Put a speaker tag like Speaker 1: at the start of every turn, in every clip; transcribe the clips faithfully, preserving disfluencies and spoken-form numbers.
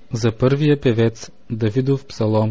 Speaker 1: За първия певец, Давидов псалом: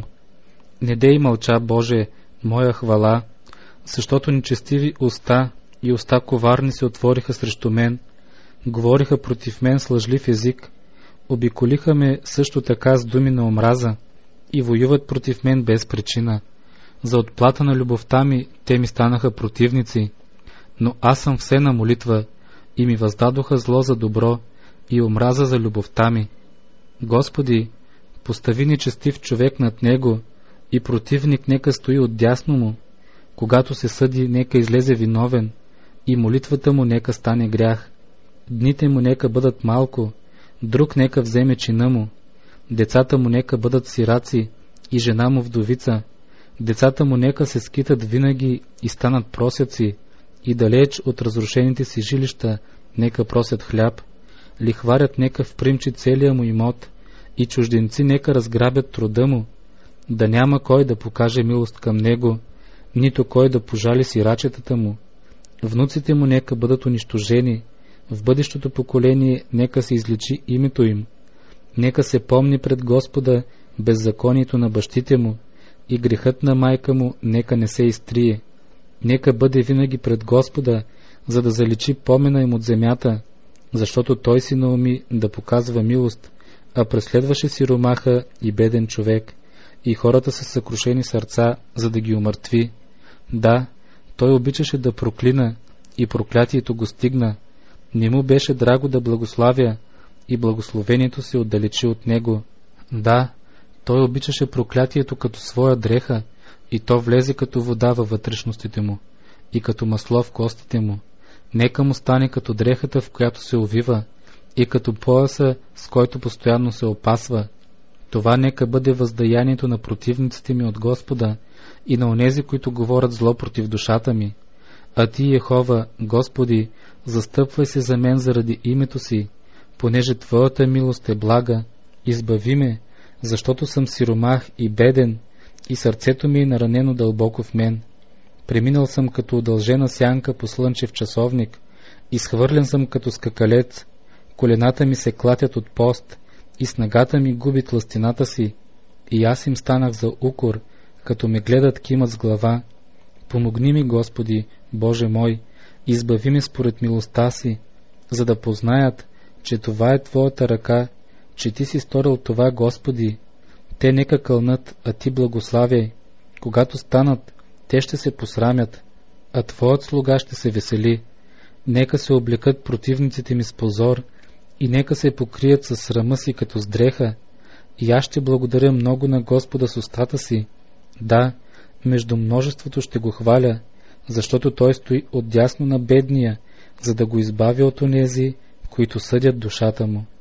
Speaker 1: Не дей мълча, Боже, моя хвала, защото нечестиви уста и уста коварни се отвориха срещу мен, говориха против мен с лъжлив език, обиколиха ме също така с думи на омраза и воюват против мен без причина. За отплата на любовта ми те ми станаха противници, но аз съм все на молитва и ми въздадоха зло за добро и омраза за любовта ми. Господи, постави нечестив човек над него и противник нека стои отдясно му. Когато се съди, нека излезе виновен и молитвата му нека стане грях. Дните му нека бъдат малко, друг нека вземе чина му. Децата му нека бъдат сираци и жена му вдовица. Децата му нека се скитат винаги и станат просяци, и далеч от разрушените си жилища нека просят хляб. Лихварят нека впримчи целия му имот и чужденци нека разграбят труда му. Да няма кой да покаже милост към него, нито кой да пожали сирачетата му. Внуците му нека бъдат унищожени, в бъдещото поколение нека се изличи името им. Нека се помни пред Господа беззаконието на бащите му и грехът на майка му нека не се изтрие. Нека бъде винаги пред Господа, за да заличи помена им от земята, защото той си науми да показва милост, а преследваше сиромаха и беден човек, и хората с съкрушени сърца, за да ги умъртви. Да, той обичаше да проклина, и проклятието го стигна. Не му беше драго да благославя, и благословението се отдалечи от него. Да, той обичаше проклятието като своя дреха, и то влезе като вода във вътрешностите му, и като масло в костите му. Нека му стане като дрехата, в която се увива, и като пояса, с който постоянно се опасва. Това нека бъде въздаянието на противниците ми от Господа и на онези, които говорят зло против душата ми. А ти, Йехова, Господи, застъпвай се за мен заради името си, понеже Твоята милост е блага, избави ме, защото съм сиромах и беден, и сърцето ми е наранено дълбоко в мен. Преминал съм като удължена сянка по слънчев часовник, изхвърлен съм като скакалец, колената ми се клатят от пост, и снагата ми губи тлъстината си, и аз им станах за укор, като ме гледат кимат с глава. Помогни ми, Господи, Боже мой, избави ме според милостта си, за да познаят, че това е Твоята ръка, че Ти си сторил това, Господи. Те нека кълнат, а Ти благославяй. Когато станат, те ще се посрамят, а Твоят слуга ще се весели. Нека се облекат противниците ми с позор и нека се покрият със срама си като с дреха. И аз ще благодаря много на Господа с устата си. Да, между множеството ще го хваля, защото той стои отдясно на бедния, за да го избави от онези, които съдят душата му.